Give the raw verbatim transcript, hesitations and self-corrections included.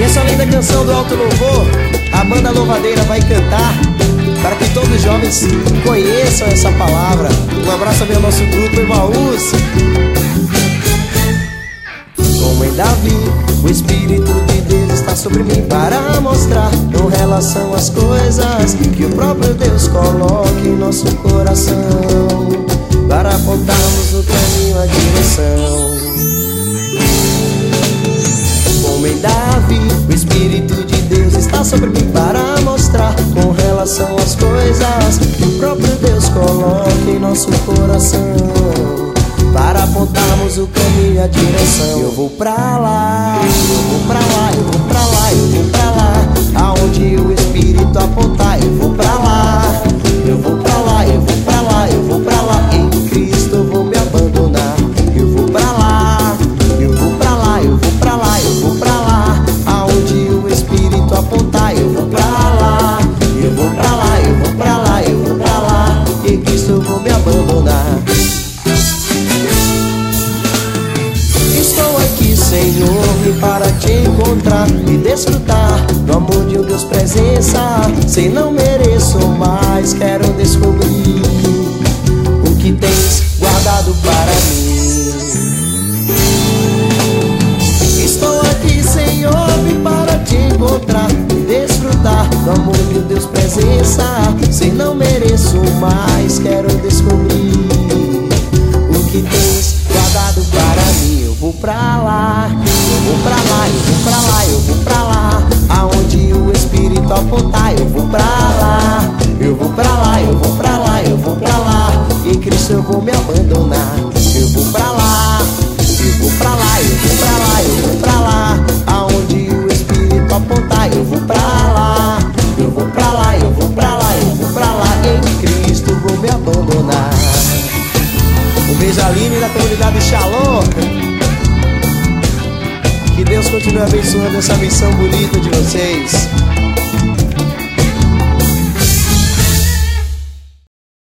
Essa linda canção do Alto Louvor, a banda Louvadeira vai cantar para que todos os jovens conheçam essa palavra. Um abraço também ao nosso grupo Emaús. Como em Davi, o Espírito de Deus está sobre mim para mostrar com relação às coisas que o próprio Deus coloca em nosso coração, para apontarmos o caminho, a direção. Como em Davi, o Espírito de Deus está sobre mim para mostrar com relação às coisas que o próprio Deus coloca em nosso coração, para apontarmos o caminho e a direção. Eu vou pra lá, eu vou pra lá, eu vou pra lá, eu vou pra lá. Aonde o Espírito apontar, eu vou pra lá. Eu vou pra lá, eu vou pra lá, eu vou pra lá. Em Cristo eu vou me abandonar. Eu vou pra lá, eu vou pra lá, eu vou pra lá, eu vou pra lá. Aonde o Espírito apontar, eu vou pra lá. Eu vou pra lá, eu vou pra lá, eu vou pra lá. Em Cristo eu vou me abandonar. Senhor, para te encontrar e desfrutar do amor de um Deus presença. Sei não mereço, mas quero descobrir o que tens guardado para mim. Estou aqui, Senhor, para te encontrar e desfrutar do amor de um Deus presença. Sei não mereço, mas quero descobrir o que tens guardado para mim. Eu vou pra lá, eu vou pra lá, eu vou pra lá, eu vou pra lá. Aonde o Espírito apontar, eu vou pra lá. Eu vou pra lá, eu vou pra lá, eu vou pra lá. Em Cristo eu vou me abandonar. Eu vou pra lá, eu vou pra lá, eu vou pra lá, eu vou pra lá. Aonde o Espírito apontar, eu vou pra lá. Eu vou pra lá, eu vou pra lá, eu vou pra lá. Em Cristo eu vou me abandonar. Um beijo a Aline da comunidade Shalom. Que Deus continue abençoando essa missão bonita de vocês.